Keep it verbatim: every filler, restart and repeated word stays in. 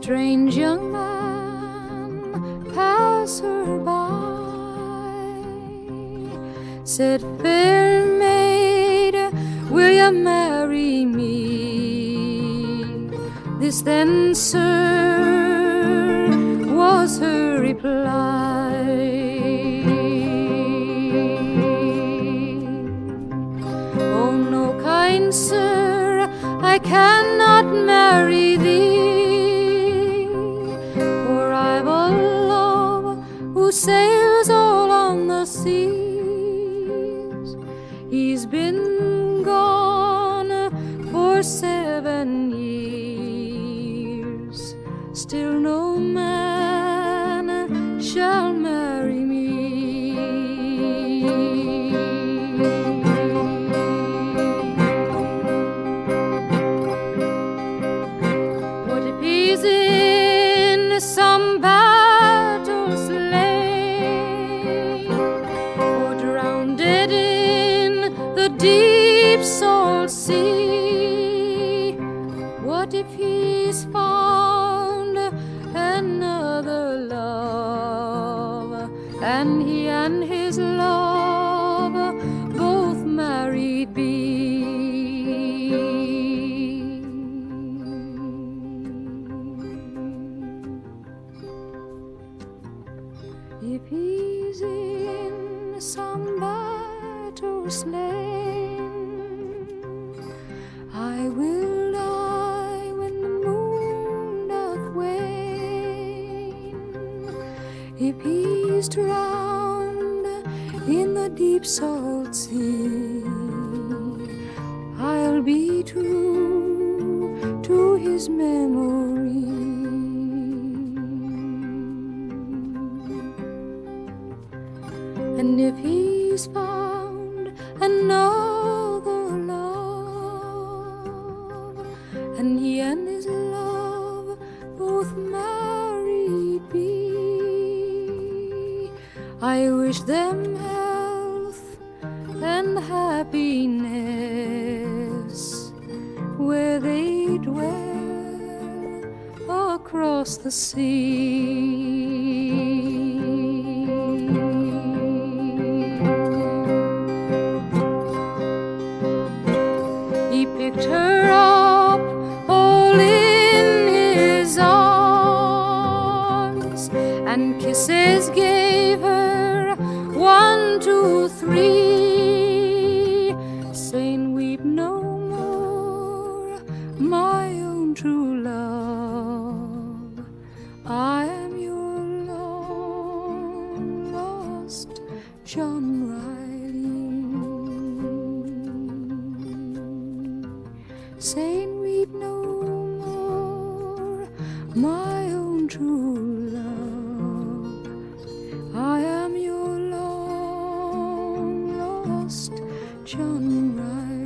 strange young man pass her by, said, "Fair maid, will you marry me?" This then, sir, was her reply. "Oh no, kind sir, I cannot marry thee, for I've a love who sails all on the seas. He's been gone for seven years, still no man shall marry me." What if he's in some battle slain, or drowned in the deep salt sea? What if he's found another love, and he and his love both married be? If he's in some battle slain, I will die when the moon doth wane. If he's drowned in the deep salt sea, I'll be true to his memory. And if he's found another love, and he and his love both married be, I wish them health and happiness where they dwell across the sea. He picked her up all in his arms, and kisses gave her one, two, three, saying, "Weep no more, my own true love. I am your long lost John Riley." Saying, "Weep no more, my own true love. I am your long lost John Riley."